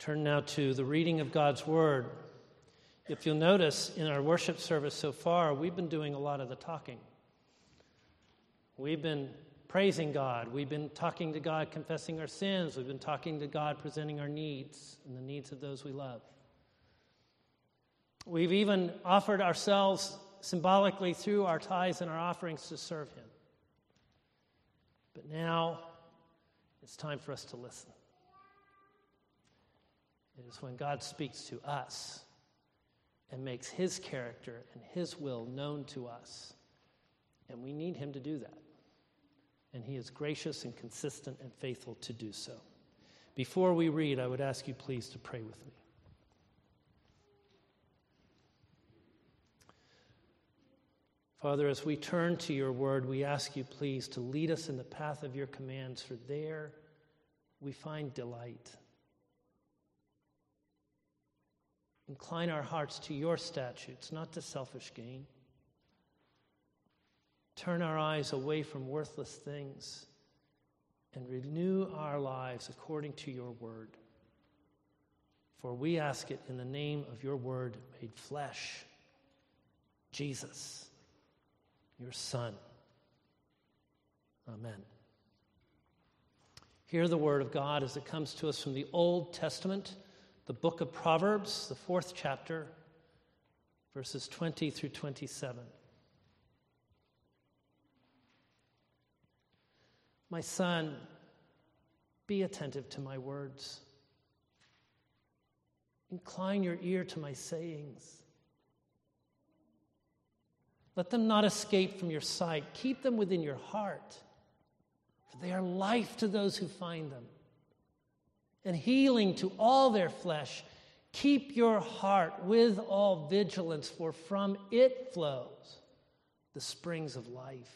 Turn now to the reading of God's Word. If you'll notice, in our worship service so far, we've been doing a lot of the talking. We've been praising God. We've been talking to God, confessing our sins. We've been talking to God, presenting our needs and the needs of those we love. We've even offered ourselves symbolically through our tithes and our offerings to serve Him. But now it's time for us to listen. It is when God speaks to us and makes His character and His will known to us. And we need Him to do that. And He is gracious and consistent and faithful to do so. Before we read, I would ask you please to pray with me. Father, as we turn to your word, we ask you please to lead us in the path of your commands, for there we find delight. Incline our hearts to your statutes, not to selfish gain. Turn our eyes away from worthless things and renew our lives according to your word. For we ask it in the name of your word made flesh, Jesus, your Son. Amen. Hear the word of God as it comes to us from the Old Testament, the book of Proverbs, the 4th chapter, verses 20 through 27. My son, be attentive to my words. Incline your ear to my sayings. Let them not escape from your sight. Keep them within your heart, for they are life to those who find them, and healing to all their flesh. Keep your heart with all vigilance, for from it flows the springs of life.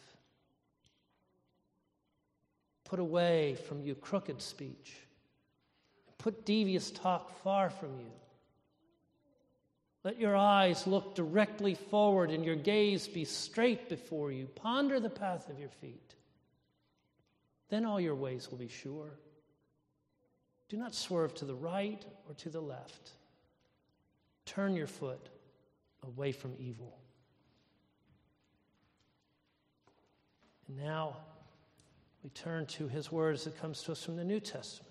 Put away from you crooked speech, and put devious talk far from you. Let your eyes look directly forward and your gaze be straight before you. Ponder the path of your feet. Then all your ways will be sure. Do not swerve to the right or to the left. Turn your foot away from evil. And now we turn to his words that comes to us from the New Testament.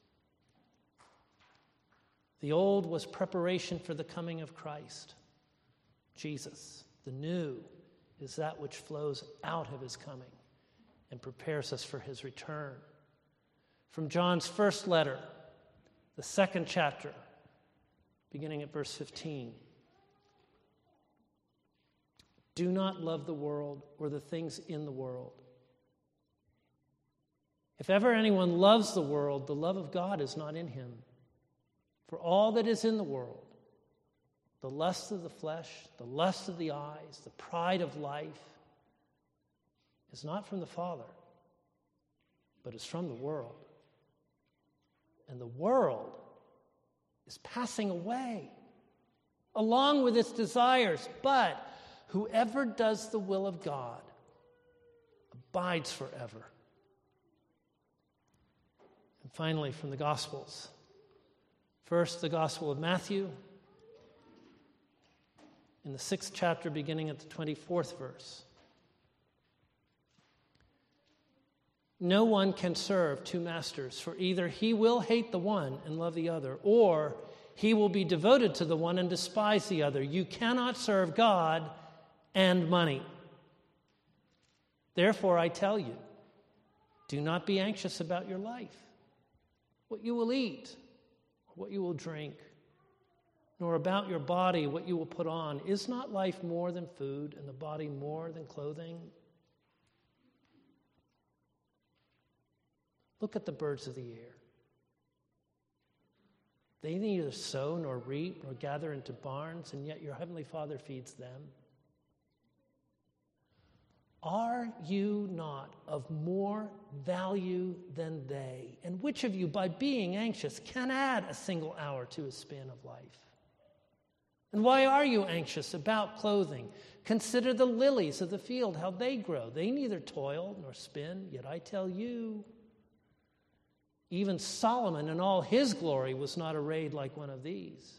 The old was preparation for the coming of Christ, Jesus. The new is that which flows out of his coming and prepares us for his return. From John's first letter, the 2nd chapter, beginning at verse 15. Do not love the world or the things in the world. If ever anyone loves the world, the love of God is not in him. For all that is in the world, the lust of the flesh, the lust of the eyes, the pride of life, is not from the Father, but is from the world. And the world is passing away, along with its desires. But whoever does the will of God abides forever. And finally, from the Gospels. First, the Gospel of Matthew, in the 6th chapter, beginning at the 24th verse. No one can serve two masters, for either he will hate the one and love the other, or he will be devoted to the one and despise the other. You cannot serve God and money. Therefore, I tell you, do not be anxious about your life, what you will eat, what you will drink, nor about your body, what you will put on. Is not life more than food, and the body more than clothing? Look at the birds of the air. They neither sow nor reap nor gather into barns, and yet your heavenly Father feeds them. Are you not of more value than they? And which of you, by being anxious, can add a single hour to his span of life? And why are you anxious about clothing? Consider the lilies of the field, how they grow. They neither toil nor spin, yet I tell you, Even Solomon in all his glory was not arrayed like one of these.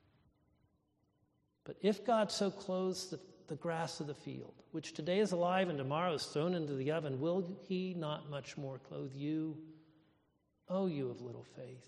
But if God so clothes the grass of the field, which today is alive and tomorrow is thrown into the oven, will he not much more clothe you, O you of little faith?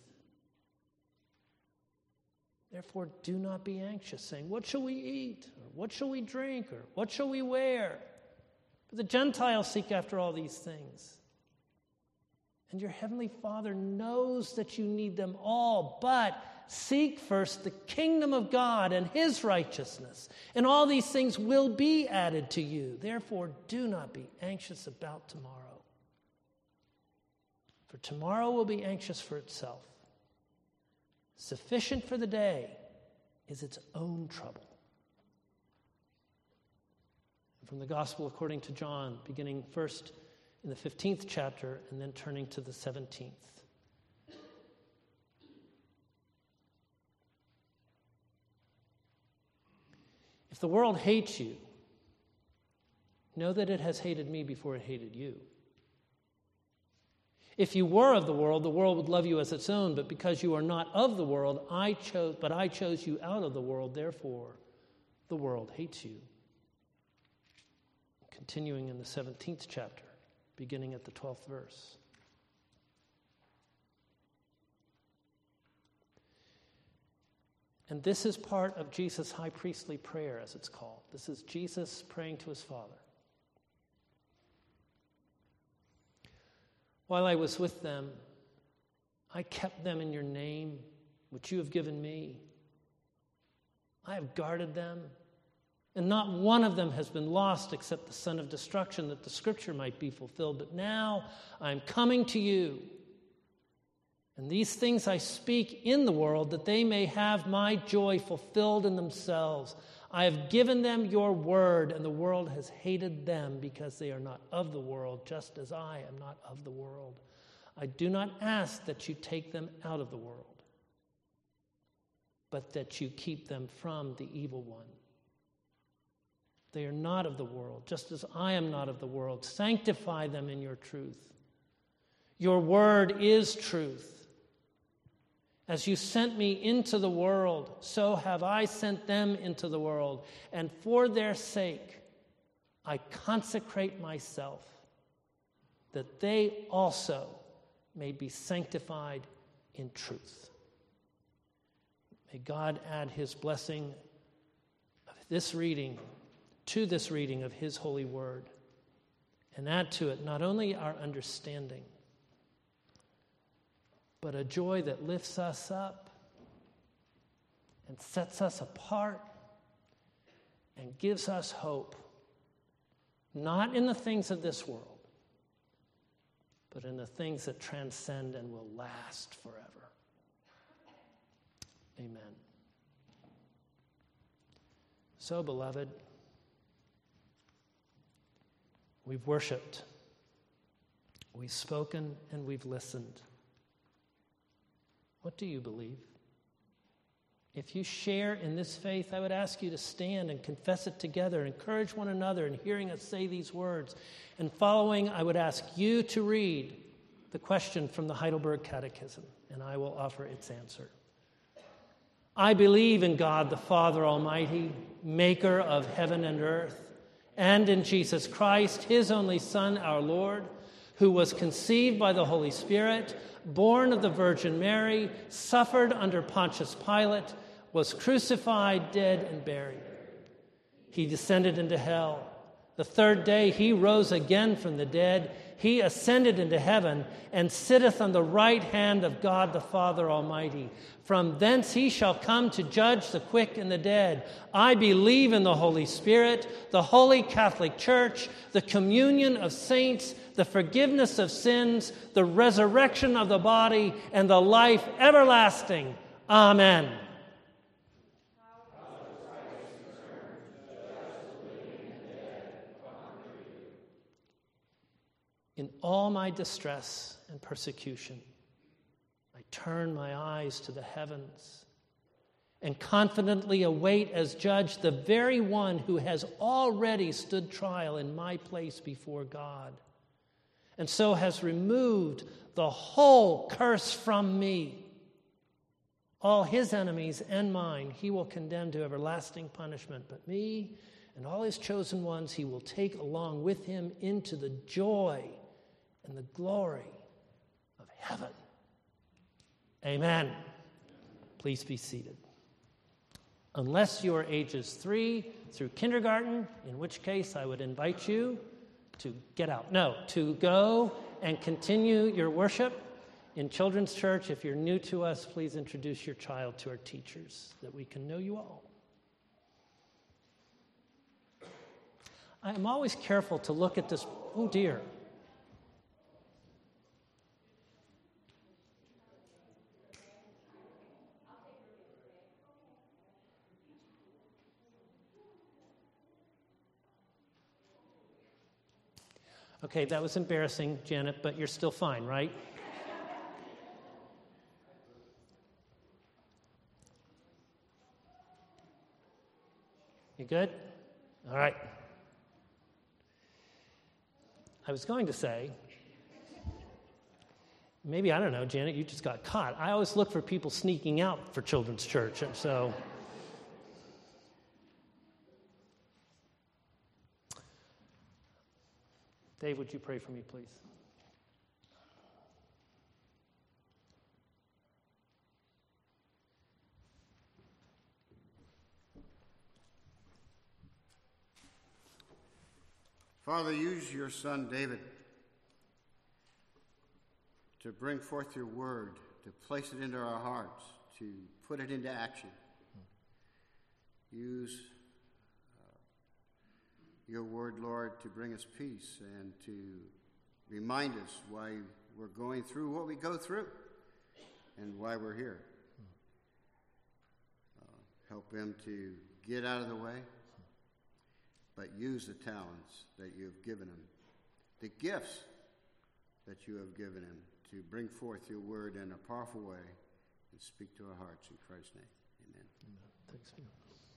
Therefore, do not be anxious, saying, what shall we eat? Or what shall we drink? Or what shall we wear? For the Gentiles seek after all these things. And your heavenly Father knows that you need them all, but seek first the kingdom of God and his righteousness, and all these things will be added to you. Therefore, do not be anxious about tomorrow, for tomorrow will be anxious for itself. Sufficient for the day is its own trouble. From the Gospel according to John, beginning first in the 15th chapter and then turning to the 17th. If the world hates you, know that it has hated me before it hated you. If you were of the world would love you as its own, but because you are not of the world, I chose you out of the world, therefore the world hates you. Continuing in the 17th chapter, beginning at the 12th verse. And this is part of Jesus' high priestly prayer, as it's called. This is Jesus praying to his Father. While I was with them, I kept them in your name, which you have given me. I have guarded them, and not one of them has been lost except the son of destruction, that the scripture might be fulfilled. But now I am coming to you, and these things I speak in the world, that they may have my joy fulfilled in themselves. I have given them your word, and the world has hated them because they are not of the world, just as I am not of the world. I do not ask that you take them out of the world, but that you keep them from the evil one. They are not of the world, just as I am not of the world. Sanctify them in your truth. Your word is truth. As you sent me into the world, so have I sent them into the world. And for their sake, I consecrate myself, that they also may be sanctified in truth. May God add his blessing of this reading to this reading of his holy word, and add to it not only our understanding, but a joy that lifts us up and sets us apart and gives us hope, not in the things of this world, but in the things that transcend and will last forever. Amen. So, beloved, we've worshiped, we've spoken, and we've listened. What do you believe? If you share in this faith, I would ask you to stand and confess it together, encourage one another in hearing us say these words. And following, I would ask you to read the question from the Heidelberg Catechism, and I will offer its answer. I believe in God the Father Almighty, maker of heaven and earth, and in Jesus Christ, his only Son, our Lord, who was conceived by the Holy Spirit, born of the Virgin Mary, suffered under Pontius Pilate, was crucified, dead, and buried. He descended into hell. The third day he rose again from the dead. He ascended into heaven and sitteth on the right hand of God the Father Almighty. From thence he shall come to judge the quick and the dead. I believe in the Holy Spirit, the holy Catholic Church, the communion of saints, the forgiveness of sins, the resurrection of the body, and the life everlasting. Amen. In all my distress and persecution, I turn my eyes to the heavens and confidently await as judge the very one who has already stood trial in my place before God. and so has removed the whole curse from me. All his enemies and mine he will condemn to everlasting punishment, but me and all his chosen ones he will take along with him into the joy and the glory of heaven. Amen. Please be seated. Unless you are ages 3 through kindergarten, in which case I would invite you to get out. No, to go and continue your worship in Children's Church. If you're new to us, please introduce your child to our teachers that we can know you all. I am always careful to look at this. Oh, dear. Okay, that was embarrassing, Janet, but you're still fine, right? You good? All right. I was going to say, maybe, I don't know, Janet, you just got caught. I always look for people sneaking out for Children's Church, and so... Dave, would you pray for me, please? Father, use your son David to bring forth your word, to place it into our hearts, to put it into action. Use your word, Lord, to bring us peace and to remind us why we're going through what we go through and why we're here. Help him to get out of the way, but use the talents that you have given him, the gifts that you have given him to bring forth your word in a powerful way and speak to our hearts in Christ's name. Amen. Amen. Thanks, man.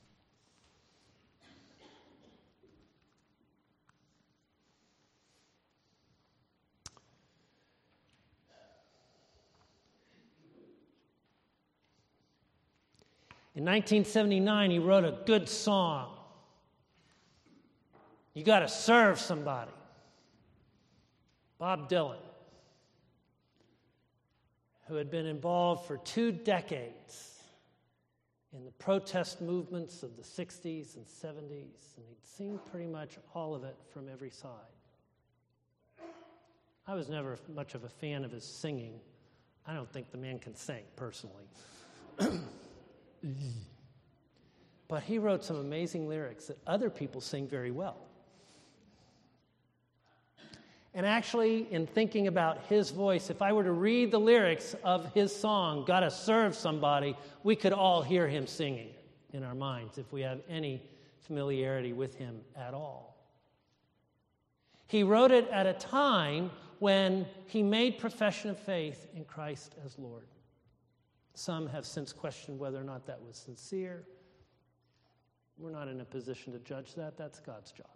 In 1979, he wrote a good song. You got to serve somebody. Bob Dylan, who had been involved for 2 decades in the protest movements of the 60s and 70s, and he'd seen pretty much all of it from every side. I was never much of a fan of his singing. I don't think the man can sing, personally. But he wrote some amazing lyrics that other people sing very well. And actually, in thinking about his voice, if I were to read the lyrics of his song, Gotta Serve Somebody, we could all hear him singing it in our minds if we have any familiarity with him at all. He wrote it at a time when he made profession of faith in Christ as Lord. Some have since questioned whether or not that was sincere. We're not in a position to judge that. That's God's job.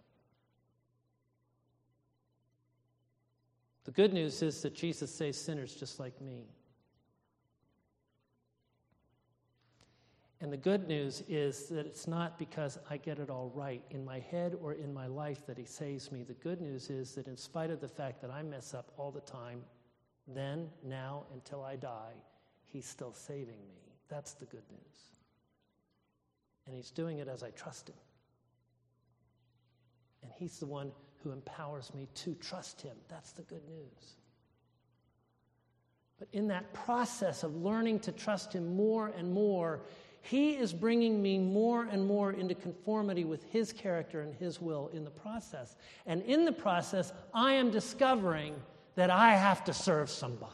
The good news is that Jesus saves sinners just like me. And the good news is that it's not because I get it all right in my head or in my life that he saves me. The good news is that in spite of the fact that I mess up all the time, then, now, until I die, he's still saving me. That's the good news. And he's doing it as I trust him. And he's the one who empowers me to trust him. That's the good news. But in that process of learning to trust him more and more, he is bringing me more and more into conformity with his character and his will in the process. And in the process, I am discovering that I have to serve somebody.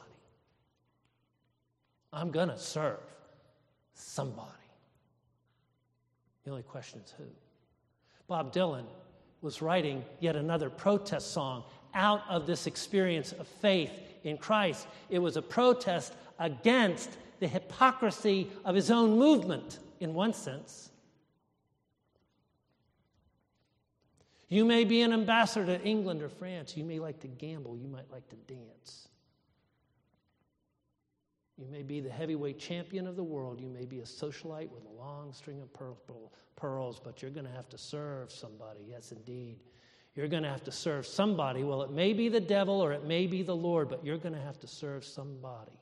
I'm going to serve somebody. The only question is who. Bob Dylan was writing yet another protest song out of this experience of faith in Christ. It was a protest against the hypocrisy of his own movement, in one sense. You may be an ambassador to England or France. You may like to gamble. You might like to dance. You may be the heavyweight champion of the world. You may be a socialite with a long string of pearls, but you're going to have to serve somebody. Yes, indeed. You're going to have to serve somebody. Well, it may be the devil or it may be the Lord, but you're going to have to serve somebody.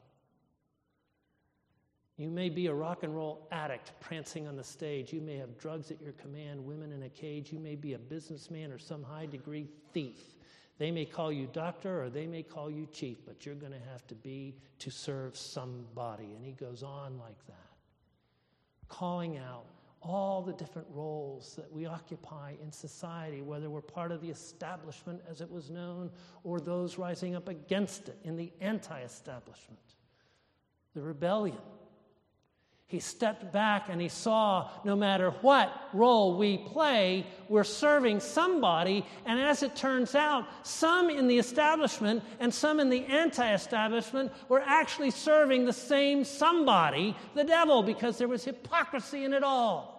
You may be a rock and roll addict prancing on the stage. You may have drugs at your command, women in a cage. You may be a businessman or some high-degree thief. They may call you doctor or they may call you chief, but you're going to have to be to serve somebody. And he goes on like that, calling out all the different roles that we occupy in society, whether we're part of the establishment as it was known or those rising up against it in the anti-establishment, the rebellion. He stepped back and he saw no matter what role we play, we're serving somebody. And as it turns out, some in the establishment and some in the anti-establishment were actually serving the same somebody, the devil, because there was hypocrisy in it all.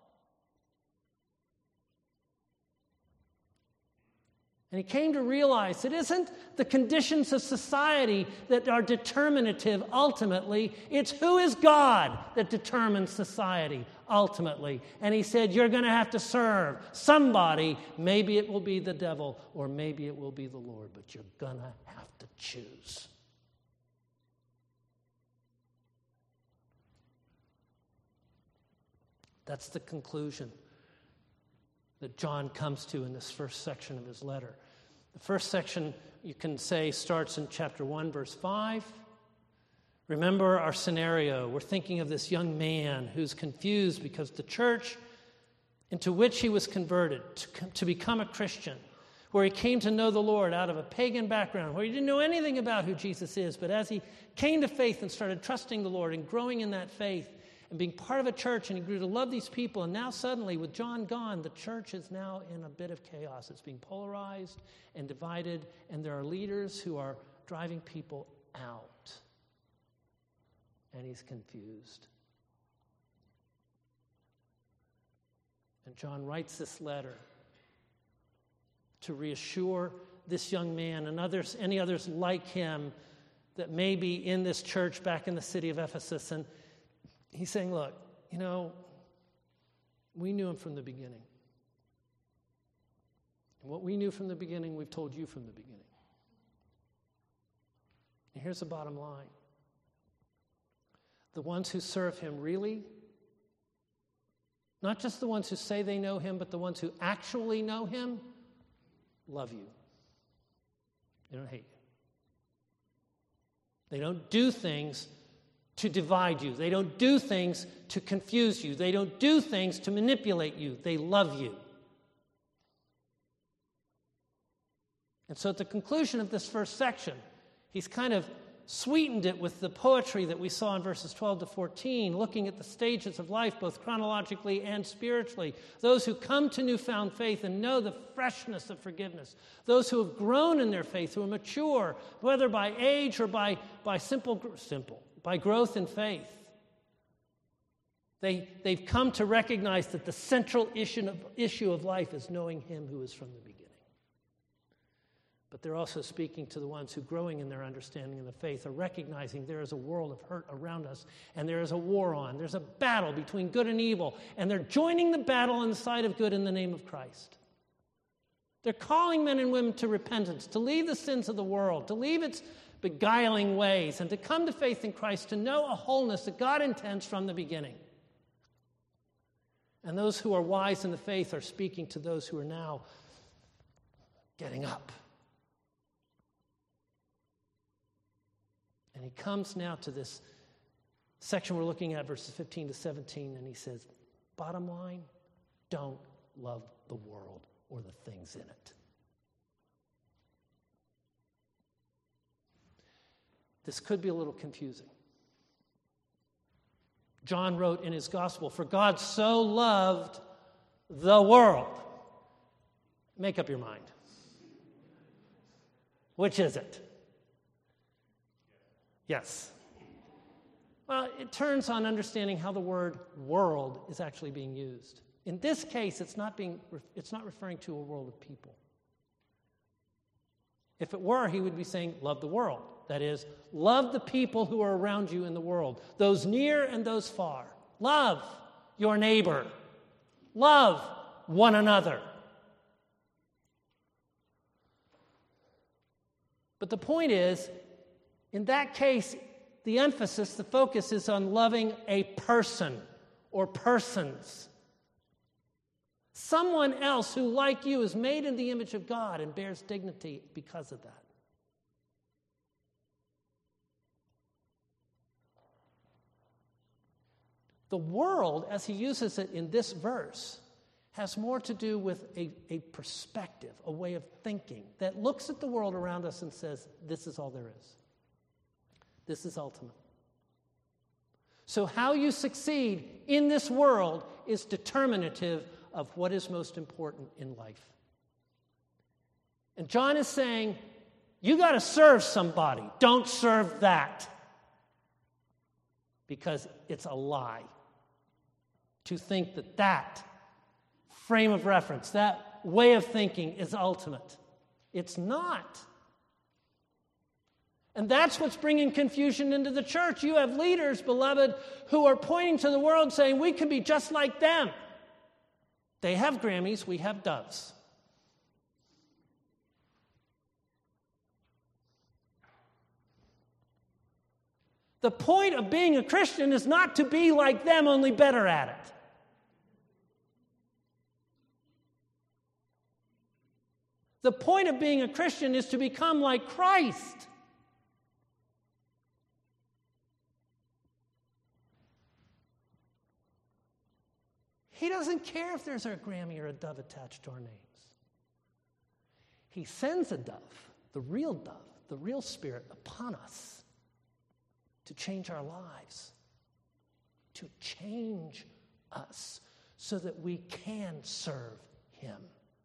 And he came to realize it isn't the conditions of society that are determinative ultimately. It's who is God that determines society ultimately. And he said, you're going to have to serve somebody. Maybe it will be the devil or maybe it will be the Lord, but you're going to have to choose. That's the conclusion that John comes to in this first section of his letter. The first section, you can say, starts in chapter 1, verse 5. Remember our scenario. We're thinking of this young man who's confused because the church into which he was converted to become a Christian, where he came to know the Lord out of a pagan background, where he didn't know anything about who Jesus is, but as he came to faith and started trusting the Lord and growing in that faith, and being part of a church, and he grew to love these people. And now suddenly, with John gone, the church is now in a bit of chaos. It's being polarized and divided, and there are leaders who are driving people out. And he's confused. And John writes this letter to reassure this young man and others, any others like him that may be in this church back in the city of Ephesus. And he's saying, look, we knew him from the beginning. And what we knew from the beginning, we've told you from the beginning. And here's the bottom line. The ones who serve him really, not just the ones who say they know him, but the ones who actually know him, love you. They don't hate you. They don't do things to divide you. They don't do things to confuse you. They don't do things to manipulate you. They love you. And so at the conclusion of this first section, he's kind of sweetened it with the poetry that we saw in verses 12 to 14, looking at the stages of life, both chronologically and spiritually. Those who come to newfound faith and know the freshness of forgiveness. Those who have grown in their faith, who are mature, whether by age or by by growth in faith. They've come to recognize that the central issue of life is knowing him who is from the beginning. But they're also speaking to the ones who, growing in their understanding of the faith, are recognizing there is a world of hurt around us, and there is a war on. There's a battle between good and evil, and they're joining the battle on the side of good in the name of Christ. They're calling men and women to repentance, to leave the sins of the world, to leave its beguiling ways, and to come to faith in Christ, to know a wholeness that God intends from the beginning. And those who are wise in the faith are speaking to those who are now getting up. And he comes now to this section we're looking at, verses 15 to 17, and he says, bottom line, don't love the world or the things in it. This could be a little confusing. John wrote in his gospel, for God so loved the world. Make up your mind. Which is it? Yes. Well, it turns on understanding how the word world is actually being used. In this case, it's not referring to a world of people. If it were, he would be saying, love the world. That is, love the people who are around you in the world, those near and those far. Love your neighbor. Love one another. But the point is, in that case, the emphasis, the focus is on loving a person or persons. Someone else who, like you, is made in the image of God and bears dignity because of that. The world, as he uses it in this verse, has more to do with a perspective, a way of thinking that looks at the world around us and says, this is all there is. This is ultimate. So how you succeed in this world is determinative of what is most important in life. And John is saying, you got to serve somebody. Don't serve that. Because it's a lie to think that that frame of reference, that way of thinking is ultimate. It's not. And that's what's bringing confusion into the church. You have leaders, beloved, who are pointing to the world saying, we can be just like them. They have Grammys, we have Doves. The point of being a Christian is not to be like them, only better at it. The point of being a Christian is to become like Christ. He doesn't care if there's a Grammy or a dove attached to our names. He sends a dove, the real Spirit, upon us to change our lives, to change us so that we can serve Him.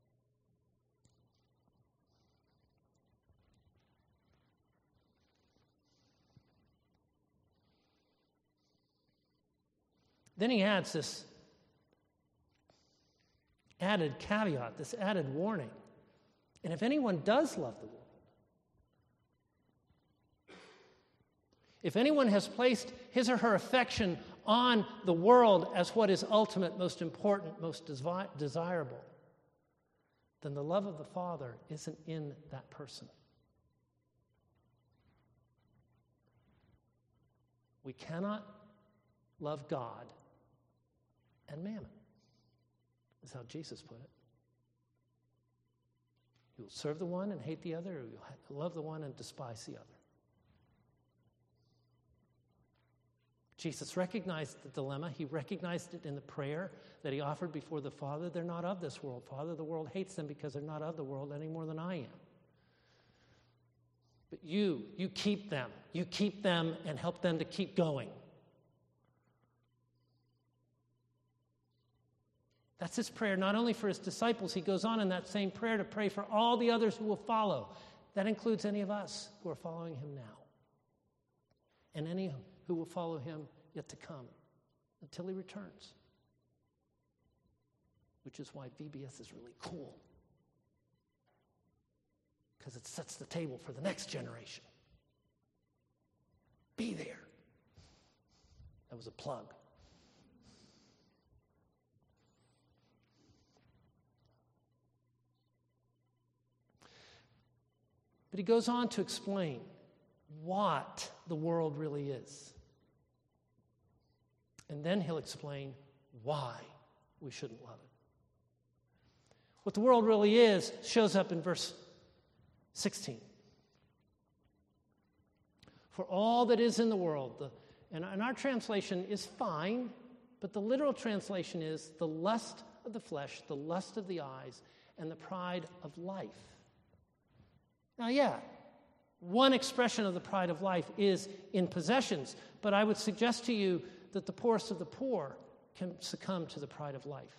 Then he adds this added caveat, this added warning. And if anyone does love the world, if anyone has placed his or her affection on the world as what is ultimate, most important, most desirable, then the love of the Father isn't in that person. We cannot love God and mammon, is how Jesus put it. You will serve the one and hate the other, or you'll love the one and despise the other. Jesus recognized the dilemma. He recognized it in the prayer that he offered before the Father. They're not of this world, Father. The world hates them because they're not of the world any more than I am. But you keep them. You keep them and help them to keep going. That's his prayer, not only for his disciples. He goes on in that same prayer to pray for all the others who will follow. That includes any of us who are following him now. And any who will follow him yet to come until he returns. Which is why VBS is really cool. Because it sets the table for the next generation. Be there. That was a plug. But he goes on to explain what the world really is. And then he'll explain why we shouldn't love it. What the world really is shows up in verse 16. For all that is in the world, and our translation is fine, but the literal translation is the lust of the flesh, the lust of the eyes, and the pride of life. Now, yeah, one expression of the pride of life is in possessions, but I would suggest to you that the poorest of the poor can succumb to the pride of life.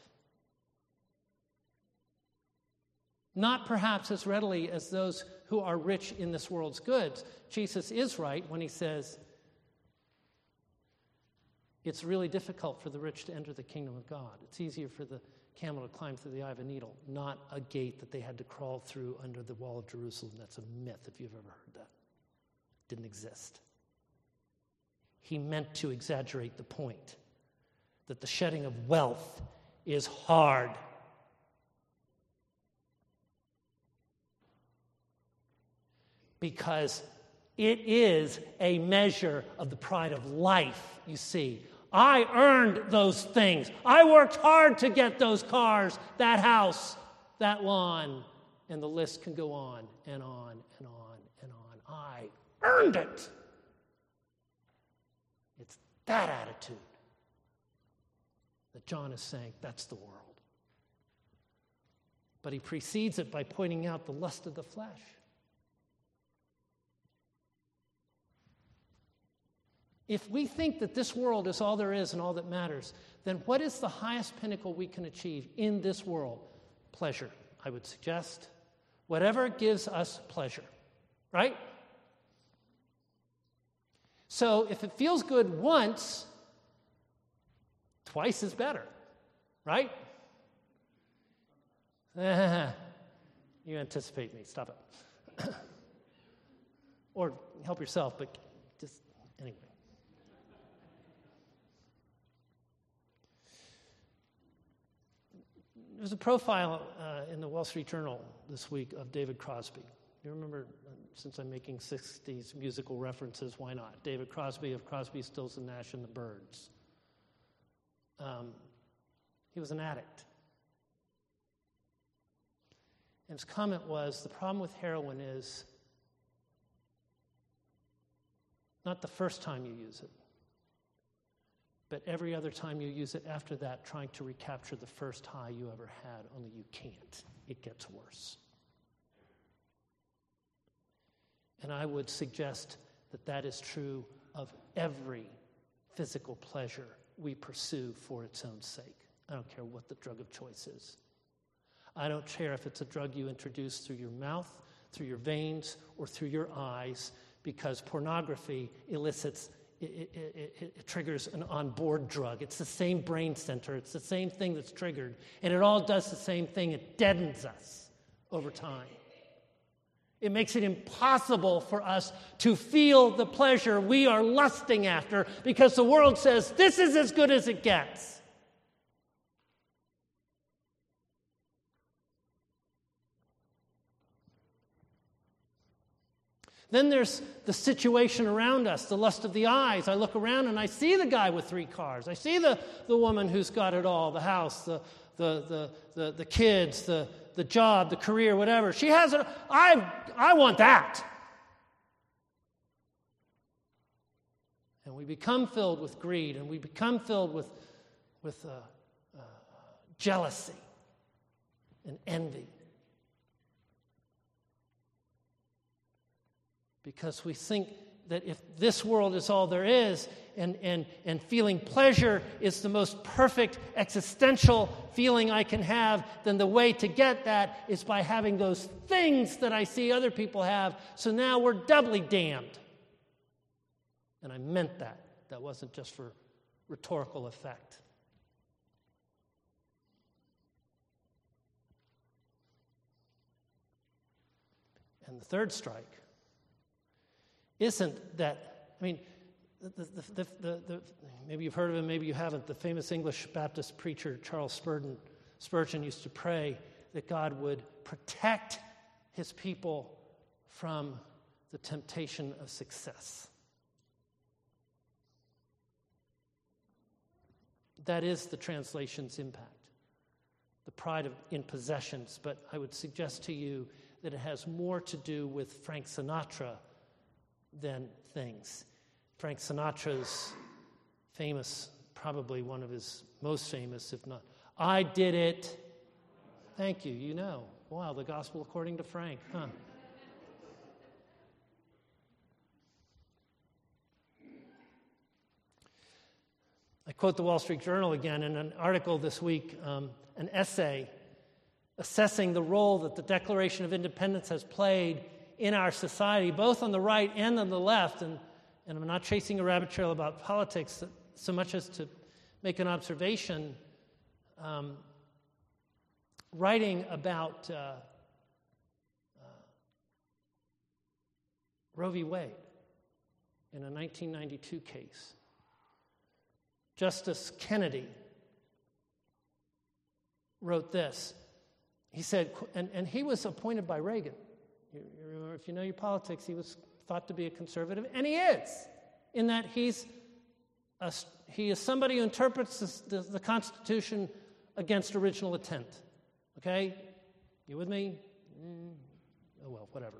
Not perhaps as readily as those who are rich in this world's goods. Jesus is right when he says, It's really difficult for the rich to enter the kingdom of God. It's easier for the camel to climb through the eye of a needle, not a gate that they had to crawl through under the wall of Jerusalem. That's a myth, if you've ever heard that. It didn't exist. He meant to exaggerate the point that the shedding of wealth is hard. Because it is a measure of the pride of life, you see. I earned those things. I worked hard to get those cars, that house, that lawn, and the list can go on and on and on and on. I earned it. It's that attitude that John is saying, that's the world. But he precedes it by pointing out the lust of the flesh. If we think that this world is all there is and all that matters, then what is the highest pinnacle we can achieve in this world? Pleasure, I would suggest. Whatever gives us pleasure, right? So if it feels good once, twice is better, right? You anticipate me. Stop it. Or help yourself, but just anyway. There's a profile in the Wall Street Journal this week of David Crosby. You remember, since I'm making 60s musical references, why not? David Crosby of Crosby, Stills and Nash and the Byrds. He was an addict. And his comment was, the problem with heroin is not the first time you use it, but every other time you use it after that, trying to recapture the first high you ever had, only you can't. It gets worse. And I would suggest that that is true of every physical pleasure we pursue for its own sake. I don't care what the drug of choice is. I don't care if it's a drug you introduce through your mouth, through your veins, or through your eyes, because pornography elicits it triggers an on-board drug. It's the same brain center. It's the same thing that's triggered. And it all does the same thing. It deadens us over time. It makes it impossible for us to feel the pleasure we are lusting after because the world says, this is as good as it gets. Then there's the situation around us, the lust of the eyes. I look around and I see the guy with 3 cars. I see the woman who's got it all, the house, the kids, the job, the career, whatever. She has it. I want that. And we become filled with greed, and we become filled with jealousy and envy. Because we think that if this world is all there is, and feeling pleasure is the most perfect existential feeling I can have, then the way to get that is by having those things that I see other people have. So now we're doubly damned. And I meant that. That wasn't just for rhetorical effect. And the third strike isn't that, I mean, maybe you've heard of him, maybe you haven't. The famous English Baptist preacher Charles Spurgeon used to pray that God would protect his people from the temptation of success. That is the translation's impact, the pride in possessions. But I would suggest to you that it has more to do with Frank Sinatra than things. Frank Sinatra's famous, probably one of his most famous, if not, I did it. Thank you, you know. Wow, the gospel according to Frank, huh? I quote the Wall Street Journal again in an article this week, an essay assessing the role that the Declaration of Independence has played in our society, both on the right and on the left. And I'm not chasing a rabbit trail about politics. so much as to make an observation, writing about Roe v. Wade in a 1992 case. Justice Kennedy wrote this. He said, and he was appointed by Reagan. You remember, if you know your politics, he was thought to be a conservative, and he is, in that he is somebody who interprets the Constitution against original intent. Okay? You with me? Oh, well, whatever.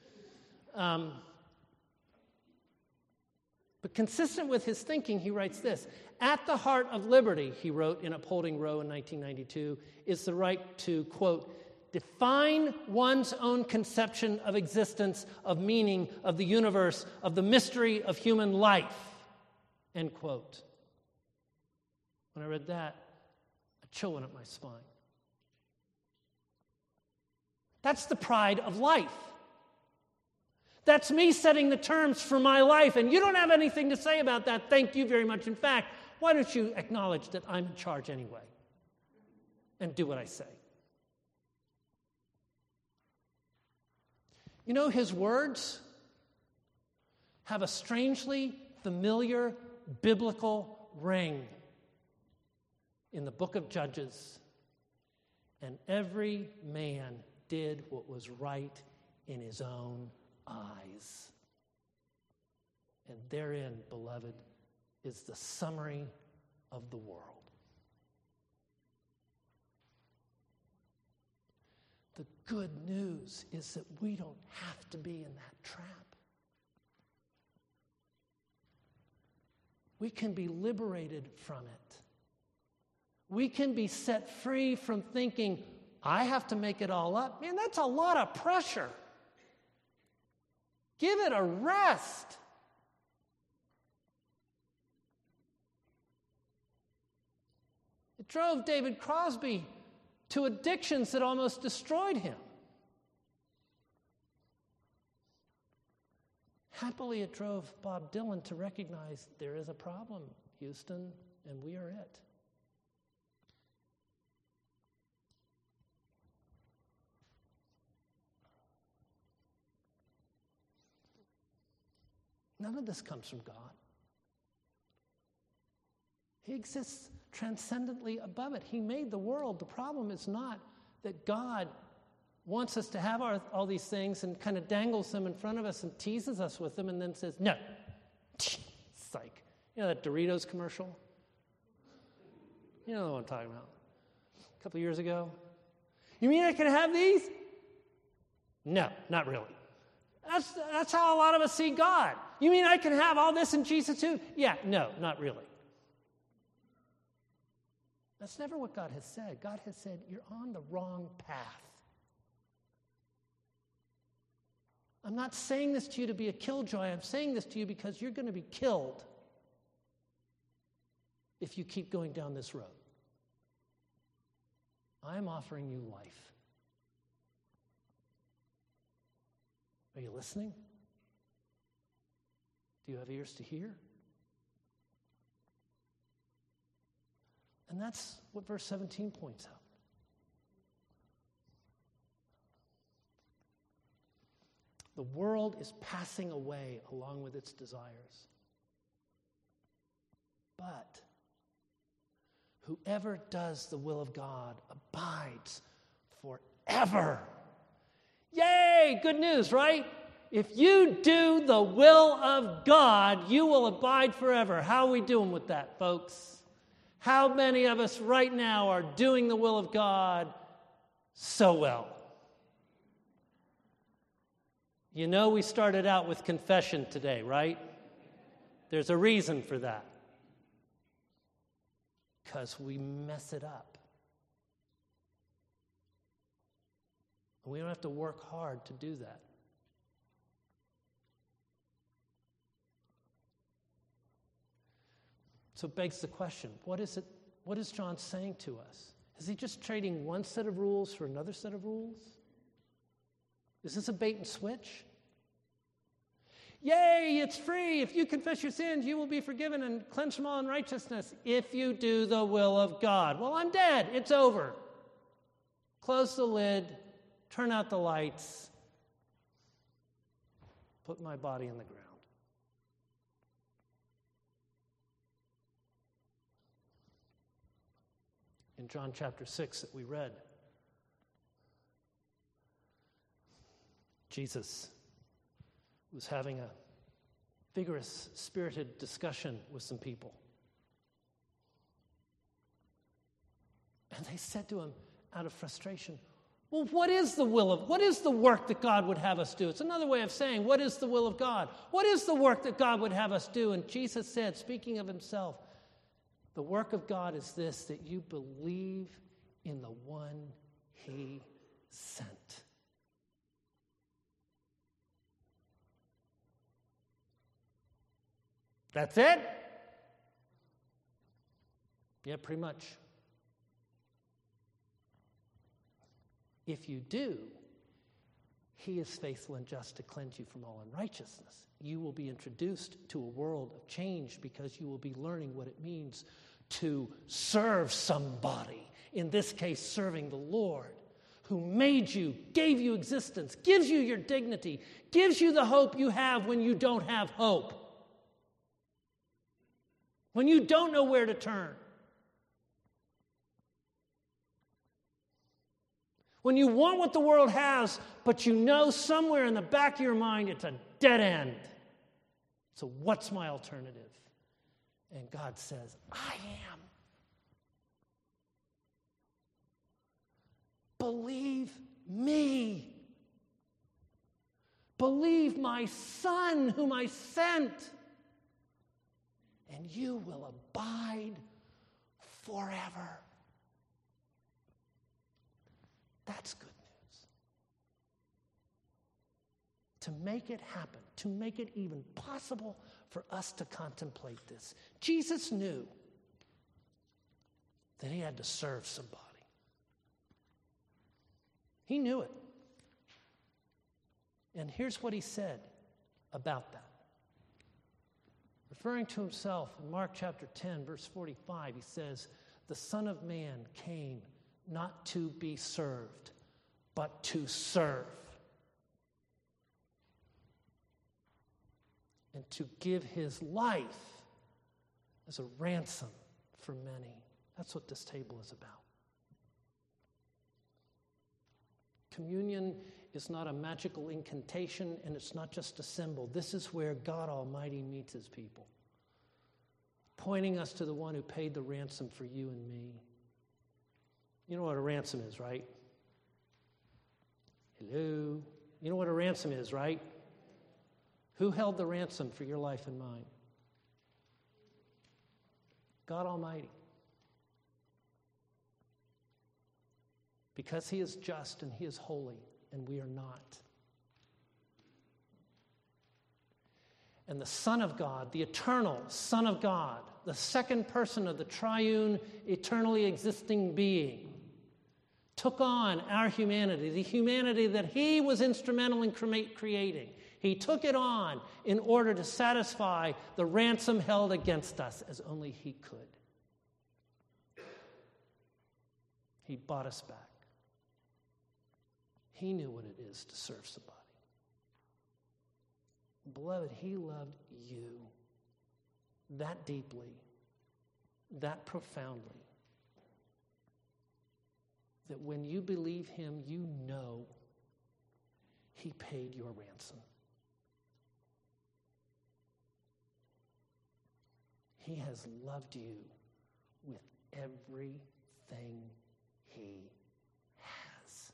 But consistent with his thinking, he writes this. At the heart of liberty, he wrote in Upholding Roe in 1992, is the right to, quote, define one's own conception of existence, of meaning, of the universe, of the mystery of human life, end quote. When I read that, a chill went up my spine. That's the pride of life. That's me setting the terms for my life, and you don't have anything to say about that. Thank you very much. In fact, why don't you acknowledge that I'm in charge anyway and do what I say? You know, his words have a strangely familiar biblical ring in the book of Judges. And every man did what was right in his own eyes. And therein, beloved, is the summary of the world. The good news is that we don't have to be in that trap. We can be liberated from it. We can be set free from thinking, I have to make it all up. Man, that's a lot of pressure. Give it a rest. It drove David Crosby to addictions that almost destroyed him. Happily, it drove Bob Dylan to recognize there is a problem, Houston, and we are it. None of this comes from God. He exists transcendently above it. He made the world. The problem is not that God wants us to have all these things and kind of dangles them in front of us and teases us with them and then says, no. Psych. You know that Doritos commercial? You know what I'm talking about. A couple of years ago. You mean I can have these? No, not really. That's how a lot of us see God. You mean I can have all this in Jesus too? Yeah, no, not really. That's never what God has said. God has said, you're on the wrong path. I'm not saying this to you to be a killjoy. I'm saying this to you because you're going to be killed if you keep going down this road. I'm offering you life. Are you listening? Do you have ears to hear? And that's what verse 17 points out. The world is passing away along with its desires. But whoever does the will of God abides forever. Yay! Good news, right? If you do the will of God, you will abide forever. How are we doing with that, folks? How many of us right now are doing the will of God so well? You know, we started out with confession today, right? There's a reason for that. Because we mess it up. And we don't have to work hard to do that. So it begs the question, what is John saying to us? Is he just trading one set of rules for another set of rules? Is this a bait and switch? Yay, it's free. If you confess your sins, you will be forgiven and cleansed from all unrighteousness if you do the will of God. Well, I'm dead. It's over. Close the lid, turn out the lights, put my body in the ground. In John chapter 6 that we read, Jesus was having a vigorous, spirited discussion with some people. And they said to him, out of frustration, well, what is the work that God would have us do? It's another way of saying, what is the will of God? What is the work that God would have us do? And Jesus said, speaking of himself, the work of God is this, that you believe in the one he sent. That's it? Yeah, pretty much. If you do, he is faithful and just to cleanse you from all unrighteousness. You will be introduced to a world of change because you will be learning what it means to serve somebody. In this case, serving the Lord, who made you, gave you existence, gives you your dignity, gives you the hope you have when you don't have hope. When you don't know where to turn. When you want what the world has, but you know somewhere in the back of your mind it's a dead end. So what's my alternative? And God says, I am. Believe me. Believe my Son whom I sent. And you will abide forever. That's good news. To make it happen, to make it even possible for us to contemplate this, Jesus knew that he had to serve somebody. He knew it. And here's what he said about that. Referring to himself in Mark chapter 10, verse 45, he says, the Son of Man came not to be served, but to serve. And to give his life as a ransom for many. That's what this table is about. Communion is not a magical incantation, and it's not just a symbol. This is where God Almighty meets his people, pointing us to the one who paid the ransom for you and me. You know what a ransom is, right? Hello? You know what a ransom is, right? Who held the ransom for your life and mine? God Almighty. Because he is just and he is holy, and we are not. And the Son of God, the eternal Son of God, the second person of the triune, eternally existing being, took on our humanity, the humanity that he was instrumental in creating. He took it on in order to satisfy the ransom held against us as only he could. He bought us back. He knew what it is to serve somebody. Beloved, he loved you that deeply, that profoundly, that when you believe him, you know he paid your ransom. He has loved you with everything he has.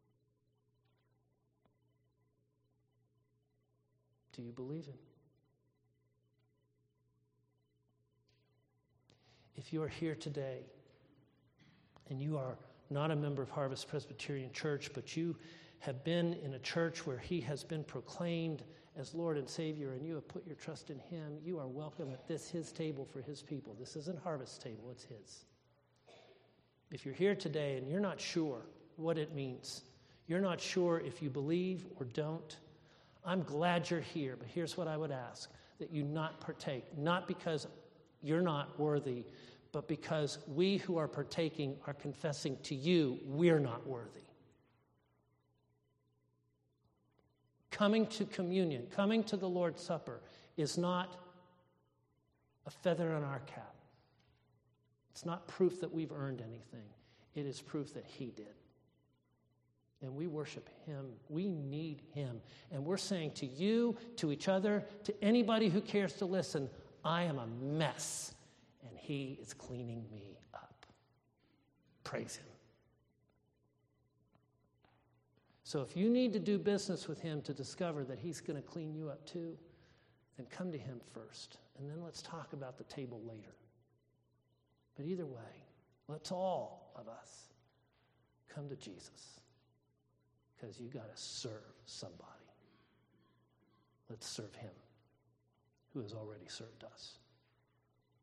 Do you believe him? If you are here today and you are not a member of Harvest Presbyterian Church, but you have been in a church where he has been proclaimed as Lord and Savior, and you have put your trust in him, you are welcome at his table for his people. This isn't Harvest's table, it's his. If you're here today and you're not sure what it means, you're not sure if you believe or don't, I'm glad you're here, but here's what I would ask, that you not partake, not because you're not worthy, but because we who are partaking are confessing to you we're not worthy. Coming to communion, coming to the Lord's Supper is not a feather in our cap. It's not proof that we've earned anything. It is proof that he did. And we worship him. We need him. And we're saying to you, to each other, to anybody who cares to listen, I am a mess, and he is cleaning me up. Praise him. So if you need to do business with him to discover that he's going to clean you up too, then come to him first. And then let's talk about the table later. But either way, let's all of us come to Jesus, because you got to serve somebody. Let's serve him who has already served us.